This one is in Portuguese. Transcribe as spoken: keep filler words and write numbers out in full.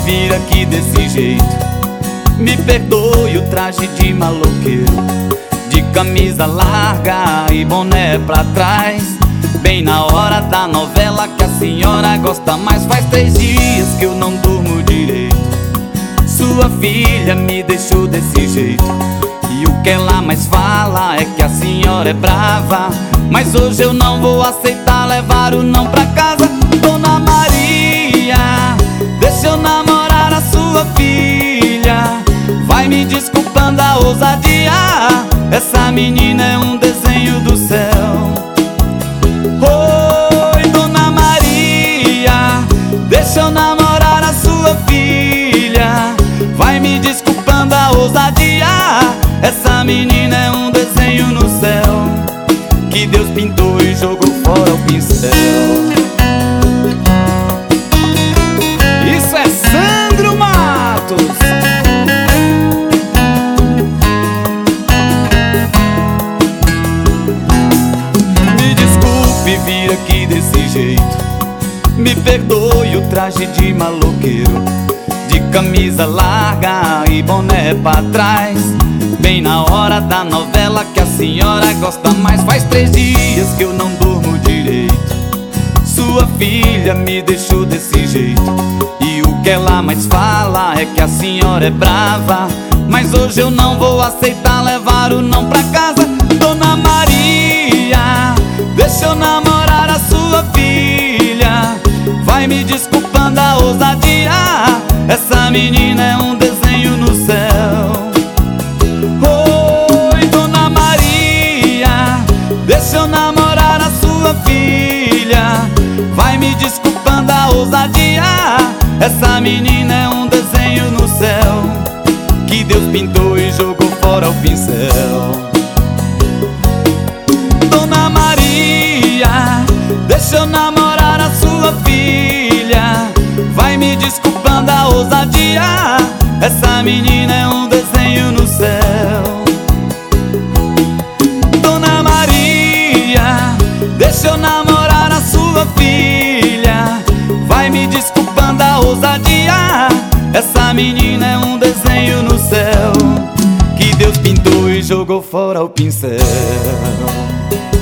vir aqui desse jeito. Me perdoe o traje de maloqueiro, de camisa larga e boné pra trás, bem na hora da novela que a senhora gosta mais. Faz três dias que eu não durmo direito. Sua filha me deixou desse jeito, e o que ela mais fala é que a senhora é brava. Mas hoje eu não vou aceitar levar o não pra casa. Dona Maria, deixa eu namorar a sua filha. Vai me desculpando a ousadia, essa menina é um desenho do céu. Oi, Dona Maria, deixa eu namorar a sua filha. Vai me desculpando a ousadia, essa menina é um desenho no céu, que Deus pintou e jogou fora o pincel. Isso é Sandro Matos. Me desculpe vir aqui desse jeito. Me perdoe o traje de maloqueiro, de camisa larga e boné pra trás, bem na hora da novela que a senhora gosta mais. Faz três dias que eu não durmo direito. Sua filha me deixou desse jeito, e o que ela mais fala é que a senhora é brava. Mas hoje eu não vou aceitar levar o não pra casa. Dona Maria, deixa eu namorar a sua filha. Vai me desculpando a ousadia, essa menina é um desenho no céu. Oi, Dona Maria, deixa eu namorar a sua filha. Vai me desculpando a ousadia, essa menina é um desenho no céu, que Deus pintou e jogou fora o pincel. Dona Maria, deixa eu namorar a sua filha. Vai me desculpando a ousadia, essa menina é um desenho no céu. Dona Maria, deixa eu namorar a sua filha. Vai me desculpando a ousadia, essa menina é um desenho no céu, que Deus pintou e jogou fora o pincel.